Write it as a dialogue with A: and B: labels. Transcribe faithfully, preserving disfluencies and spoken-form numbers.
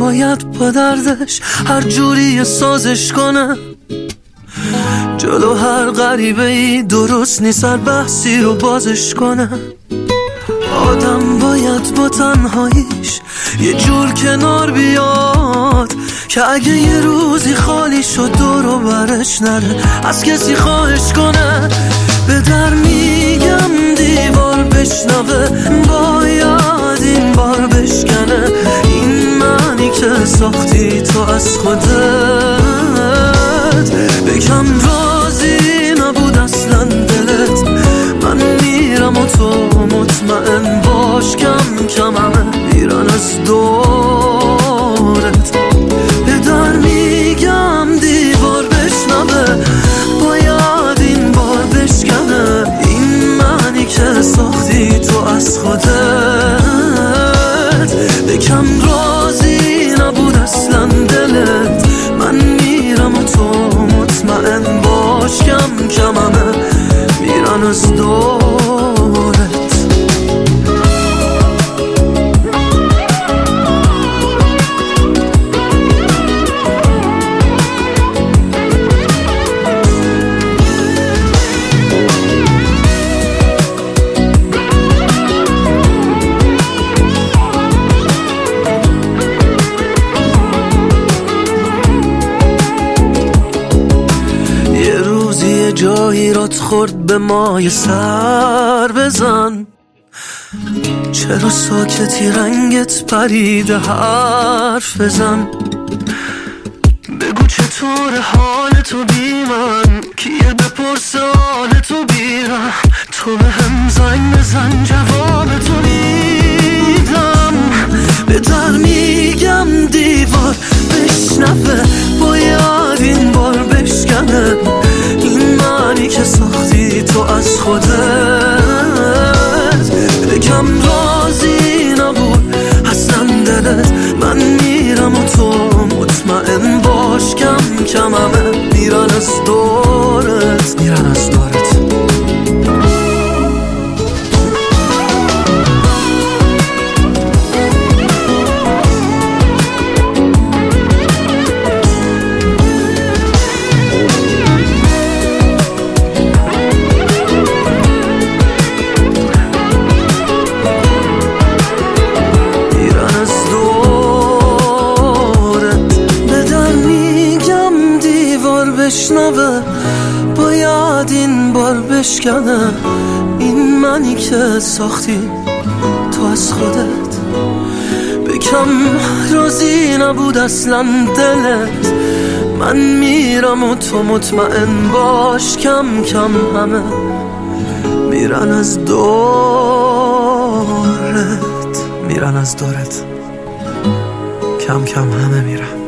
A: باید با دردش هر جوری سازش کنم. جلو هر غریبه ای درست نیست هر بحثی رو بازش کنم. آدم باید با تنهاییش یه جور کنار بیاد که اگه یه روزی خالی شد دور و برش نره از کسی خواهش کنه. به در میگم دیوار بشنوه باید این بار بشکنه. این معنی که ساختی تو از خودت. بگم راضی نبود اصلا دلت. من میرم و تو مطمئن باش کم کم همه میرن از دورت. به در میگم دیوار بشنوه باید این بار بشکنه. این معنی که ساختی تو از خودت. بکم راضی نبود اصلا دلت. من میرم و تو مطمئن باش کم کم همه میرن از دورت. جایی رات خورد به مای سر بزن. چرا ساکتی رنگت پریده حرف بزن. بگو چطور حال تو بی من کیه بپرس حال تو بیرم. تو به هم زنگ بزن جواب تو میدم. به در میگم دیوار بشنوه باید این بار بشکنه. این معنی که ساختی تو از خودت. بگم راضی نبود اصلا دلت. من میرم و تو مطمئن باش کم کم همه میرن از دورت. میرن از دورت. بشنوه باید این بار بشکنه. این منی که ساختی تو از خودت. بکم راضی نبود اصلا دلت. من میرم و تو مطمئن باش کم کم همه میرن از دورت. میرن از دورت. کم کم همه میرن.